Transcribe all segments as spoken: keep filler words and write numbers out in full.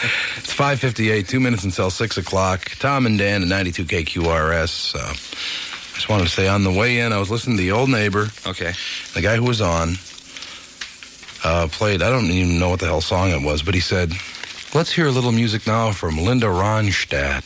It's five fifty-eight, two minutes until six o'clock. Tom and Dan at ninety-two K Q R S. Uh, just wanted to say on the way in, I was listening to The Old Neighbor. Okay. The guy who was on uh, played, I don't even know what the hell song it was, but he said, let's hear a little music now from Linda Ronstadt.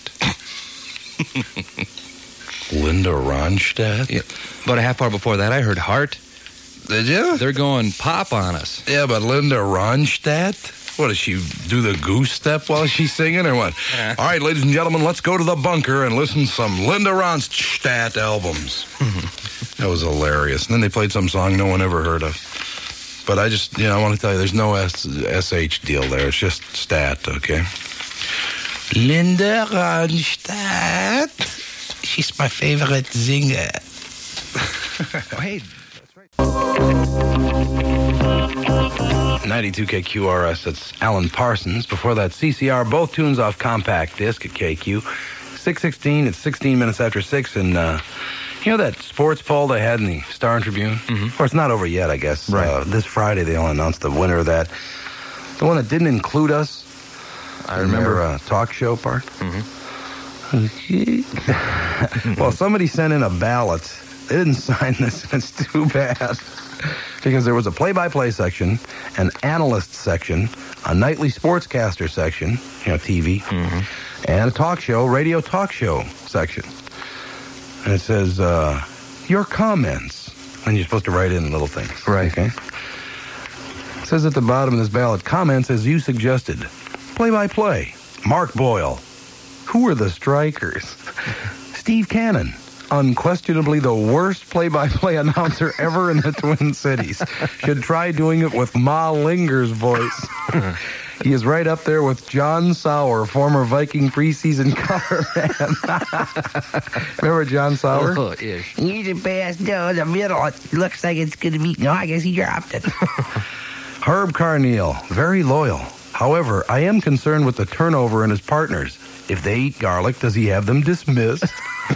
Linda Ronstadt? Yeah. About a half hour before that, I heard Heart. Did you? They're going pop on us. Yeah, but Linda Ronstadt? What, does she do the goose step while she's singing or what? Yeah. All right, ladies and gentlemen, let's go to the bunker and listen to some Linda Ronstadt albums. That was hilarious. And then they played some song no one ever heard of. But I just, you know, I want to tell you, there's no S- SH deal there. It's just stat, okay? Linda Ronstadt. She's my favorite singer. Oh, hey, ninety-two K Q R S, that's Alan Parsons. Before that, C C R, both tunes off compact disc at K Q. six sixteen, it's sixteen minutes after six, and uh, you know that sports poll they had in the Star and Tribune? Mm-hmm. Of course, it's not over yet, I guess. Right. Uh, this Friday, they'll announce the winner of that. The one that didn't include us. I remember. Their, uh, talk show part. Mm-hmm. Okay. Well, somebody sent in a ballot. They didn't sign this, and it's too bad. Because there was a play-by-play section, an analyst section, a nightly sportscaster section, you know, T V, Mm-hmm. and a talk show, radio talk show section. And it says, uh, your comments. And you're supposed to write in little things. Right. Okay. It says at the bottom of this ballot, comments as you suggested. Play-by-play. Mark Boyle. Who are the strikers? Steve Cannon. Unquestionably the worst play-by-play announcer ever in the Twin Cities. Should try doing it with Ma Linger's voice. He is right up there with John Sauer, former Viking preseason colorman. Remember John Sauer? Oh, ish. He's a pass down the middle. It looks like it's going to be... No, I guess he dropped it. Herb Carneal, very loyal. However, I am concerned with the turnover in his partners. If they eat garlic, does he have them dismissed?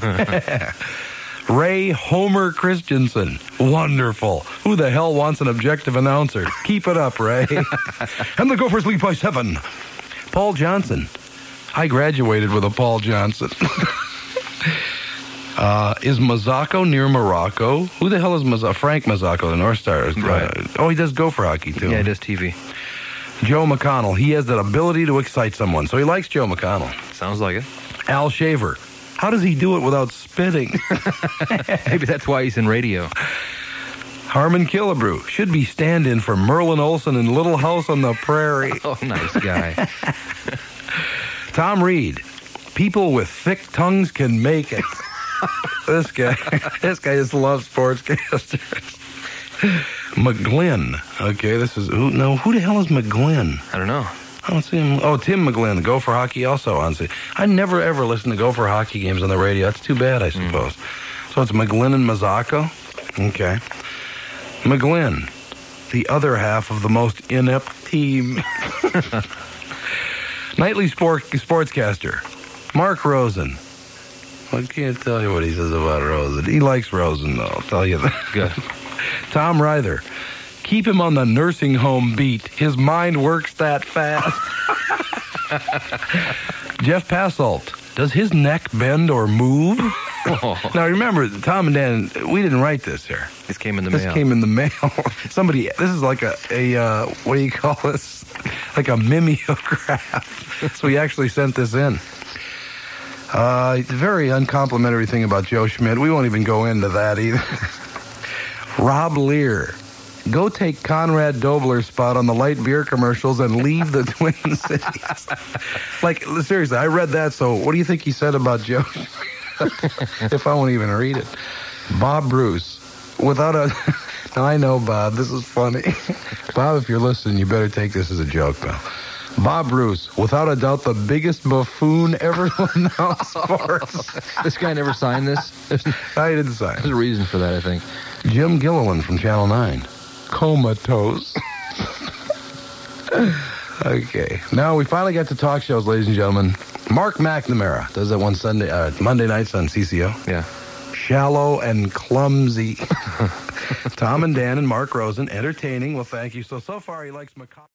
Ray Homer Christensen. Wonderful. Who the hell wants an objective announcer? Keep it up, Ray. And the Gophers lead by seven. Paul Johnson. I graduated with a Paul Johnson. uh, is Mazzocco near Morocco? Who the hell is Mazzocco? Frank Mazzocco, the North Star. Right. Uh, oh, he does Gopher hockey, too. Yeah, it is T V. Joe McConnell. He has that ability to excite someone, so he likes Joe McConnell. Sounds like it. Al Shaver. How does he do it without spitting? Maybe that's why he's in radio. Harmon Killebrew. Should be stand-in for Merlin Olsen in Little House on the Prairie. Oh, nice guy. Tom Reed. People with thick tongues can make it. This guy. This guy just loves sportscasters. McGlynn. Okay, this is... Who, no, who the hell is McGlynn? I don't know. I don't see him. Oh, Tim McGlynn, Gopher Hockey, also on. I never, ever listen to Gopher Hockey games on the radio. That's too bad, I suppose. Mm. So it's McGlynn and Mazzocco? Okay. McGlynn, the other half of the most inept team. Nightly sport, sportscaster, Mark Rosen. I can't tell you what he says about Rosen. He likes Rosen, though, I'll tell you that. Good. Tom Ryther. Keep him on the nursing home beat. His mind works that fast. Jeff Passolt. Does his neck bend or move? Oh. Now, remember, Tom and Dan, we didn't write this here. This came in the This mail. came in the mail. Somebody, this is like a, a uh, what do you call this? Like a mimeograph. So we actually sent this in. Uh, it's a very uncomplimentary thing about Joe Schmidt. We won't even go into that either. Rob Lear. Go take Conrad Dobler's spot on the light beer commercials and leave the Twin Cities. Like, seriously, I read that, so what do you think he said about Joe? If I won't even read it. Bob Bruce. Without a... Now, I know, Bob, this is funny. Bob, if you're listening, you better take this as a joke, pal. Bob Bruce, without a doubt the biggest buffoon ever to announce sports. This guy never signed this? There's, I didn't sign. there's a reason for that, I think. Jim Gilliland from Channel nine. Comatose. Okay. Now we finally got to talk shows, ladies and gentlemen. Mark McNamara does that one Sunday, uh, Monday nights on C C O. Yeah. Shallow and clumsy. Tom and Dan and Mark Rosen, entertaining. Well, thank you. So, so far he likes McConnell.